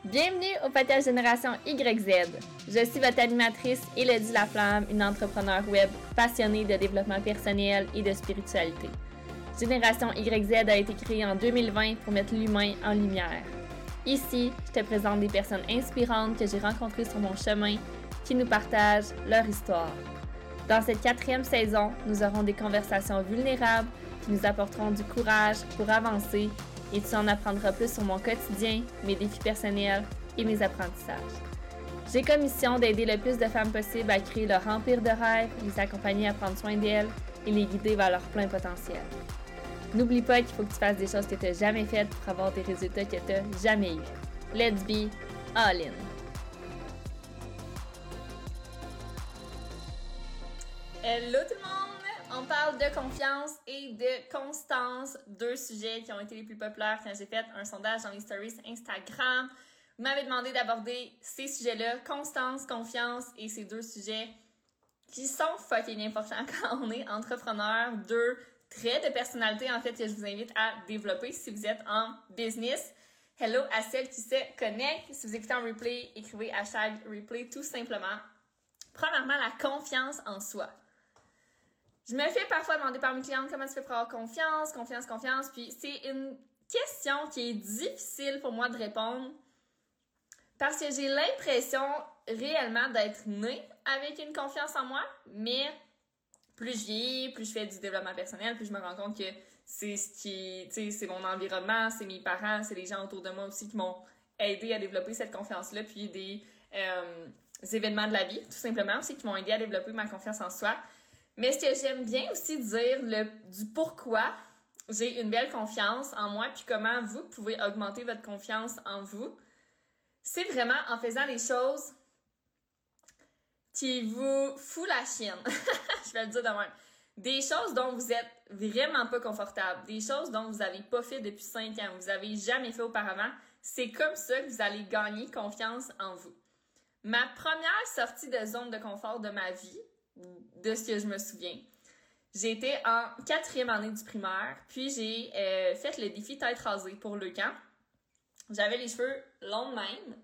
Bienvenue au podcast Génération YZ. Je suis votre animatrice Élodie Laflamme, une entrepreneure web passionnée de développement personnel et de spiritualité. Génération YZ a été créée en 2020 pour mettre l'humain en lumière. Ici, je te présente des personnes inspirantes que j'ai rencontrées sur mon chemin qui nous partagent leur histoire. Dans cette 4e saison, nous aurons des conversations vulnérables qui nous apporteront du courage pour avancer et tu en apprendras plus sur mon quotidien, mes défis personnels et mes apprentissages. J'ai comme mission d'aider le plus de femmes possible à créer leur empire de rêve, les accompagner à prendre soin d'elles et les guider vers leur plein potentiel. N'oublie pas qu'il faut que tu fasses des choses que tu n'as jamais faites pour avoir des résultats que tu n'as jamais eus. Let's be all in! Hello tout le monde! On parle de confiance et de constance, 2 sujets qui ont été les plus populaires quand j'ai fait un sondage dans les stories Instagram. Vous m'avez demandé d'aborder ces sujets-là, constance, confiance et ces 2 sujets qui sont fucking importants quand on est entrepreneur, 2 traits de personnalité en fait que je vous invite à développer si vous êtes en business. Hello à celles qui se connectent. Si vous écoutez en replay, écrivez #replay tout simplement. Premièrement, la confiance en soi. Je me fais parfois demander par mes clientes comment tu fais pour avoir confiance, puis c'est une question qui est difficile pour moi de répondre parce que j'ai l'impression réellement d'être née avec une confiance en moi, mais plus je vieillis, plus je fais du développement personnel, plus je me rends compte que c'est ce qui, tu sais, c'est mon environnement, c'est mes parents, c'est les gens autour de moi aussi qui m'ont aidé à développer cette confiance-là, puis des événements de la vie, tout simplement, aussi qui m'ont aidé à développer ma confiance en soi. Mais ce que j'aime bien aussi dire du pourquoi j'ai une belle confiance en moi puis comment vous pouvez augmenter votre confiance en vous, c'est vraiment en faisant des choses qui vous foutent la chienne. Je vais le dire de même. Des choses dont vous êtes vraiment pas confortable, des choses dont vous n'avez pas fait depuis 5 ans, vous n'avez jamais fait auparavant, c'est comme ça que vous allez gagner confiance en vous. Ma première sortie de zone de confort de ma vie, de ce que je me souviens. J'étais en 4e année du primaire, puis j'ai fait le défi tête rasée pour le camp. J'avais les cheveux longs de même.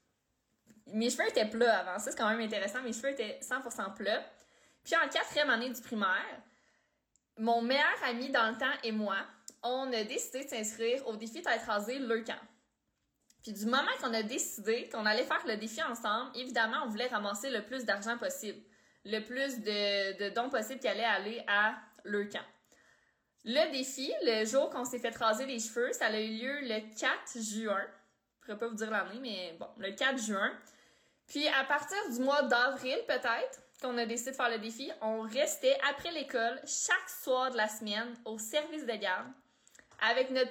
Mes cheveux étaient plats avant, ça c'est quand même intéressant, mes cheveux étaient 100% plats. Puis en 4e année du primaire, mon meilleur ami dans le temps et moi, on a décidé de s'inscrire au défi tête rasée le camp. Puis du moment qu'on a décidé qu'on allait faire le défi ensemble, évidemment, on voulait ramasser le plus d'argent possible. Le plus de dons possibles qui allaient aller à leur camp. Le défi, le jour qu'on s'est fait raser les cheveux, ça a eu lieu le 4 juin. Je pourrais pas vous dire l'année, mais bon, le 4 juin. Puis à partir du mois d'avril, peut-être, qu'on a décidé de faire le défi, on restait après l'école, chaque soir de la semaine, au service de garde, avec notre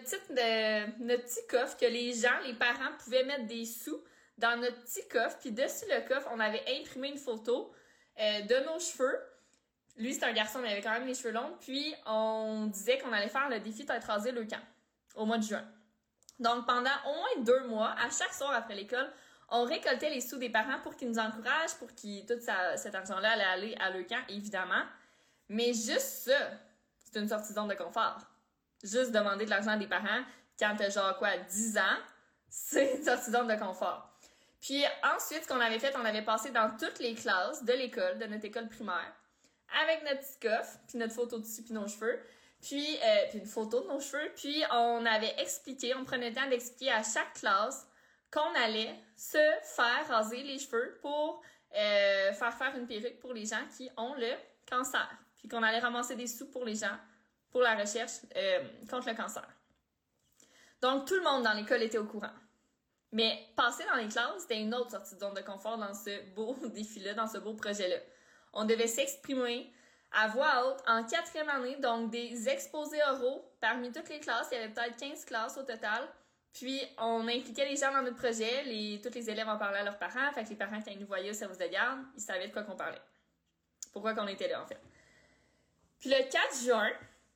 petit coffre que les parents pouvaient mettre des sous dans notre petit coffre. Puis dessus le coffre, on avait imprimé une photo de nos cheveux. Lui, c'est un garçon, mais il avait quand même les cheveux longs. Puis, on disait qu'on allait faire le défi tête rasée le camp, au mois de juin. Donc, pendant au moins 2 mois, à chaque soir après l'école, on récoltait les sous des parents pour qu'ils nous encouragent, pour qu'il tout cet argent-là allait aller à le camp, évidemment. Mais juste ça, c'est une sortie de zone de confort. Juste demander de l'argent des parents quand t'as genre 10 ans, c'est une sortie de zone de confort. Puis ensuite, ce qu'on avait fait, on avait passé dans toutes les classes de l'école, de notre école primaire, avec notre petit coffre, puis notre photo dessus, puis nos cheveux, puis une photo de nos cheveux, puis on avait expliqué, on prenait le temps d'expliquer à chaque classe qu'on allait se faire raser les cheveux pour faire une perruque pour les gens qui ont le cancer, puis qu'on allait ramasser des sous pour les gens, pour la recherche contre le cancer. Donc, tout le monde dans l'école était au courant. Mais passer dans les classes, c'était une autre sortie de zone de confort dans ce beau défi-là, dans ce beau projet-là. On devait s'exprimer à voix haute en 4e année, donc des exposés oraux parmi toutes les classes. Il y avait peut-être 15 classes au total. Puis, on impliquait les gens dans notre projet. Tous les élèves en parlaient à leurs parents. Fait que les parents, quand ils nous voyaient au service de garde, ils savaient de quoi qu'on parlait. Pourquoi qu'on était là, en fait. Puis le 4 juin,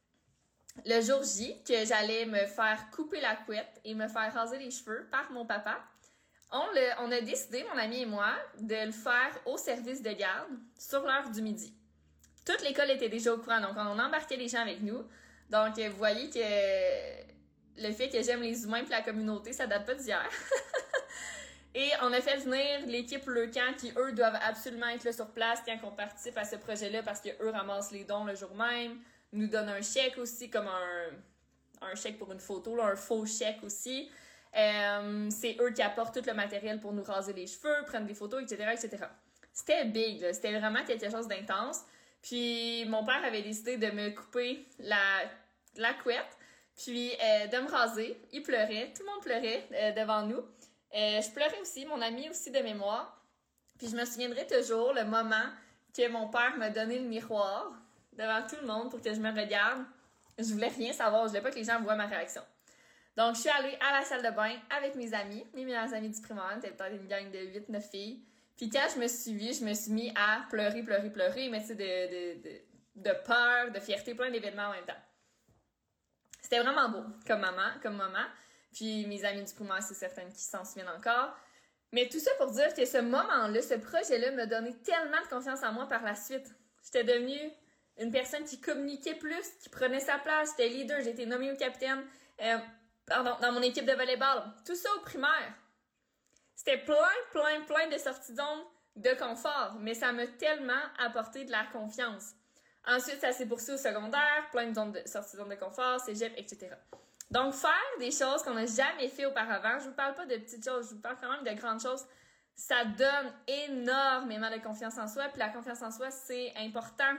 le jour J, que j'allais me faire couper la couette et me faire raser les cheveux par mon papa, on a décidé, mon ami et moi, de le faire au service de garde sur l'heure du midi. Toute l'école était déjà au courant, donc on embarquait les gens avec nous. Donc, vous voyez que le fait que j'aime les humains et la communauté, ça date pas d'hier. Et on a fait venir l'équipe Leucan qui, eux, doivent absolument être là sur place quand on participe à ce projet-là parce qu'eux ramassent les dons le jour même, nous donnent un chèque aussi, comme un chèque pour une photo, là, un faux chèque aussi. C'est eux qui apportent tout le matériel pour nous raser les cheveux, prendre des photos, etc., etc. C'était big, là. C'était vraiment quelque chose d'intense. Puis mon père avait décidé de me couper la couette, puis de me raser. Il pleurait, tout le monde pleurait devant nous. Je pleurais aussi, mon ami aussi de mémoire. Puis je me souviendrai toujours le moment que mon père m'a donné le miroir devant tout le monde pour que je me regarde. Je voulais rien savoir, je voulais pas que les gens voient ma réaction. Donc, je suis allée à la salle de bain avec mes amis, mes meilleurs amis du primaire, c'était peut-être une gang de 8-9 filles. Puis quand je me suis mis à pleurer, mais tu sais, de peur, de fierté, plein d'événements en même temps. C'était vraiment beau comme moment. Puis mes amis du primaire, c'est certaines qui s'en souviennent encore. Mais tout ça pour dire que ce moment-là, ce projet-là m'a donné tellement de confiance en moi par la suite. J'étais devenue une personne qui communiquait plus, qui prenait sa place. J'étais leader, j'ai été nommée au capitaine dans mon équipe de volleyball. Tout ça au primaire. C'était plein de sorties de zone de confort, mais ça m'a tellement apporté de la confiance. Ensuite, ça s'est poursuivi au secondaire, plein de sorties de zone de confort, cégep, etc. Donc, faire des choses qu'on n'a jamais fait auparavant, je vous parle pas de petites choses, je vous parle quand même de grandes choses, ça donne énormément de confiance en soi, puis la confiance en soi, c'est important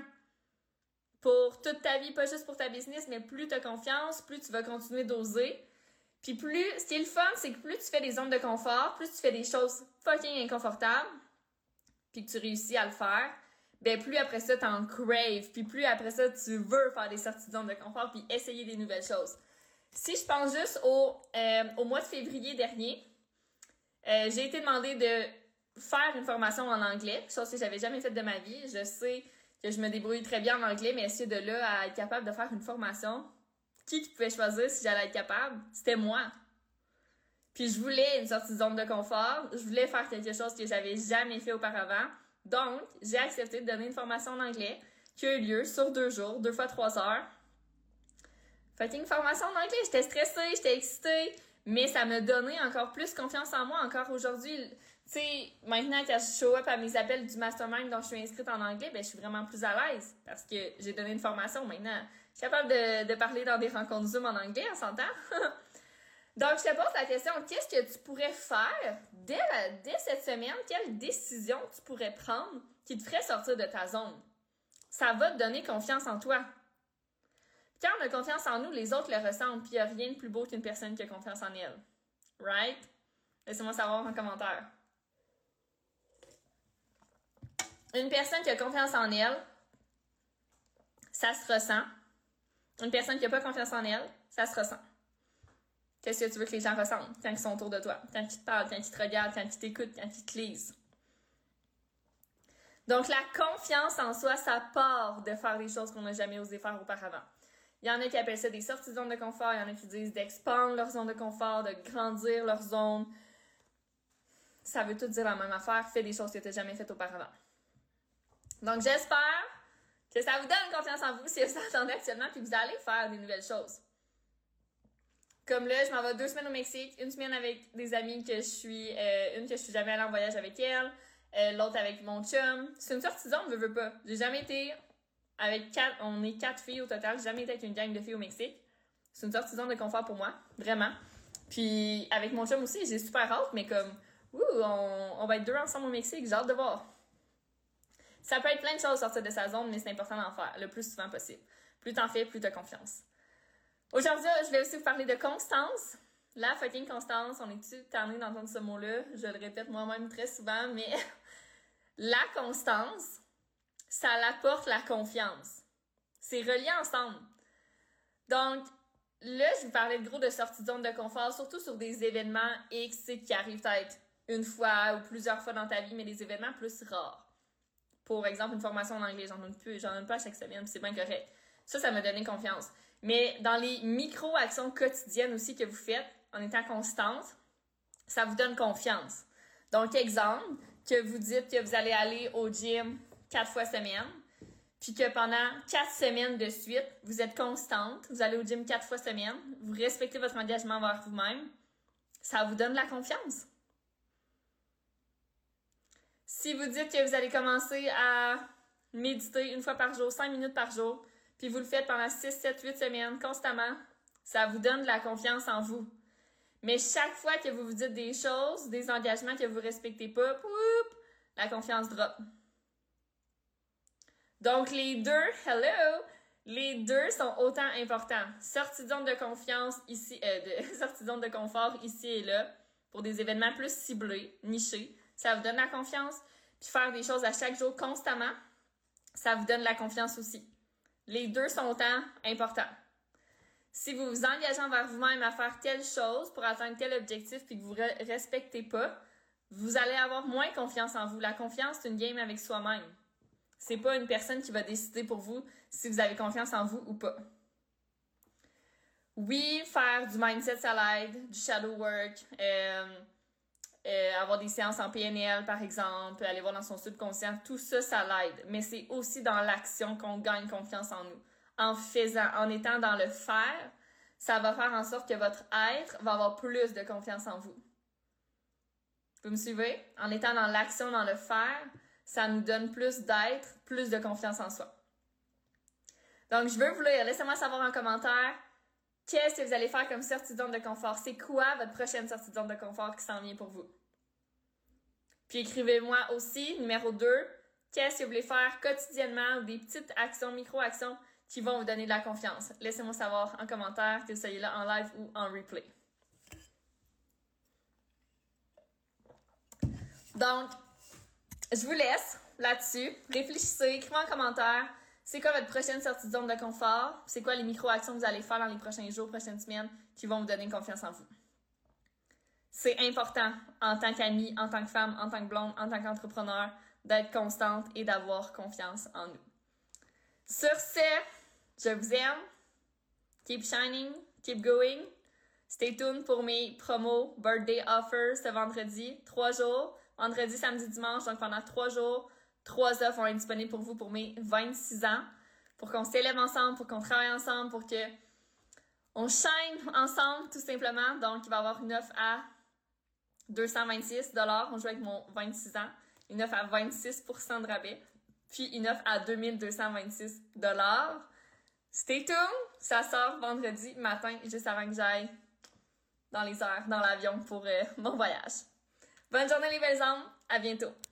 pour toute ta vie, pas juste pour ta business, mais plus tu as confiance, plus tu vas continuer d'oser. Puis ce qui est le fun, c'est que plus tu fais des zones de confort, plus tu fais des choses fucking inconfortables, puis que tu réussis à le faire, ben plus après ça, t'en craves, puis plus après ça, tu veux faire des sorties de zone de confort, puis essayer des nouvelles choses. Si je pense juste au mois de février dernier, j'ai été demandée de faire une formation en anglais, chose que j'avais jamais faite de ma vie. Je sais que je me débrouille très bien en anglais, mais essayer de là à être capable de faire une formation, qui pouvait choisir si j'allais être capable? C'était moi. Puis je voulais une sortie de zone de confort, je voulais faire quelque chose que j'avais jamais fait auparavant. Donc, j'ai accepté de donner une formation en anglais qui a eu lieu sur 2 jours, 2 fois 3 heures. Fucking formation en anglais, j'étais stressée, j'étais excitée, mais ça m'a donné encore plus confiance en moi encore aujourd'hui. Tu sais, maintenant quand je show up à mes appels du mastermind dont je suis inscrite en anglais, ben je suis vraiment plus à l'aise parce que j'ai donné une formation maintenant. Je suis capable de parler dans des rencontres Zoom en anglais, on s'entend? Donc, je te pose la question, qu'est-ce que tu pourrais faire dès cette semaine? Quelle décision tu pourrais prendre qui te ferait sortir de ta zone? Ça va te donner confiance en toi. Quand on a confiance en nous, les autres le ressentent, puis il n'y a rien de plus beau qu'une personne qui a confiance en elle. Right? Laissez-moi savoir en commentaire. Une personne qui a confiance en elle, ça se ressent. Une personne qui n'a pas confiance en elle, ça se ressent. Qu'est-ce que tu veux que les gens ressentent quand ils sont autour de toi? Quand ils te parlent, quand ils te regardent, quand ils t'écoutent, quand ils te lisent. Donc, la confiance en soi, ça part de faire des choses qu'on n'a jamais osé faire auparavant. Il y en a qui appellent ça des sorties de zone de confort, il y en a qui disent d'expandre leur zone de confort, de grandir leur zone. Ça veut tout dire la même affaire, fais des choses que tu n'as jamais faites auparavant. Donc, j'espère que ça vous donne confiance en vous si vous attendez actuellement puis vous allez faire des nouvelles choses. Comme là, je m'en vais 2 semaines au Mexique, 1 semaine avec des amis que je suis, une que je suis jamais allée en voyage avec elle, l'autre avec mon chum. C'est une sortie de zone, veux pas. J'ai jamais été avec 4, on est 4 filles au total, j'ai jamais été avec une gang de filles au Mexique. C'est une sortie de zone de confort pour moi, vraiment. Puis avec mon chum aussi, j'ai super hâte, mais comme, on va être 2 ensemble au Mexique, j'ai hâte de voir. Ça peut être plein de choses sortir de sa zone, mais c'est important d'en faire le plus souvent possible. Plus t'en fais, plus t'as confiance. Aujourd'hui, je vais aussi vous parler de constance. La fucking constance, on est-tu tanné d'entendre ce mot-là? Je le répète moi-même très souvent, mais la constance, ça apporte la confiance. C'est relié ensemble. Donc, là, je vous parlais de gros de sortie de zone de confort, surtout sur des événements X qui arrivent peut-être une fois ou plusieurs fois dans ta vie, mais des événements plus rares. Pour exemple, une formation en anglais, j'en donne pas à chaque semaine, puis c'est bien correct. Ça m'a donné confiance. Mais dans les micro-actions quotidiennes aussi que vous faites, en étant constante, ça vous donne confiance. Donc, exemple, que vous dites que vous allez aller au gym 4 fois semaine, puis que pendant 4 semaines de suite, vous êtes constante, vous allez au gym 4 fois semaine, vous respectez votre engagement envers vous-même, ça vous donne de la confiance. Si vous dites que vous allez commencer à méditer une fois par jour, 5 minutes par jour, puis vous le faites pendant 6, 7, 8 semaines constamment, ça vous donne de la confiance en vous. Mais chaque fois que vous vous dites des choses, des engagements que vous ne respectez pas, poup, la confiance drop. Donc les deux sont autant importants. Sortie de zone de confiance ici, sortie de zone de confort ici et là, pour des événements plus ciblés, nichés, ça vous donne la confiance. Puis faire des choses à chaque jour constamment, ça vous donne la confiance aussi. Les deux sont autant importants. Si vous vous engagez envers vous-même à faire telle chose pour atteindre tel objectif puis que vous ne respectez pas, vous allez avoir moins confiance en vous. La confiance, c'est une game avec soi-même. C'est pas une personne qui va décider pour vous si vous avez confiance en vous ou pas. Oui, faire du mindset, ça l'aide, du shadow work, avoir des séances en PNL, par exemple, aller voir dans son subconscient, tout ça, ça l'aide. Mais c'est aussi dans l'action qu'on gagne confiance en nous. En faisant, en étant dans le faire, ça va faire en sorte que votre être va avoir plus de confiance en vous. Vous me suivez? En étant dans l'action, dans le faire, ça nous donne plus d'être, plus de confiance en soi. Donc, je veux vous lire. Laissez-moi savoir en commentaire qu'est-ce que vous allez faire comme sortie de zone de confort. C'est quoi votre prochaine sortie de zone de confort qui s'en vient pour vous? Puis écrivez-moi aussi, numéro 2, qu'est-ce que vous voulez faire quotidiennement ou des petites actions, micro-actions qui vont vous donner de la confiance. Laissez-moi savoir en commentaire que vous soyez là en live ou en replay. Donc, je vous laisse là-dessus. Réfléchissez, écrivez en commentaire. C'est quoi votre prochaine sortie de zone de confort? C'est quoi les micro-actions que vous allez faire dans les prochains jours, prochaines semaines qui vont vous donner confiance en vous? C'est important en tant qu'amie, en tant que femme, en tant que blonde, en tant qu'entrepreneur, d'être constante et d'avoir confiance en nous. Sur ce, je vous aime. Keep shining, keep going. Stay tuned pour mes promos, birthday offers ce vendredi. 3 jours. Vendredi, samedi, dimanche. Donc pendant 3 jours, 3 offres vont être disponibles pour vous pour mes 26 ans. Pour qu'on s'élève ensemble, pour qu'on travaille ensemble, pour que on shine ensemble, tout simplement. Donc, il va y avoir une offre à 226 $. On joue avec mon 26 ans. Une offre à 26% de rabais. Puis une offre à 2226 $. Stay tuned! Ça sort vendredi matin, juste avant que j'aille dans les airs, dans l'avion pour mon voyage. Bonne journée les belles âmes! À bientôt!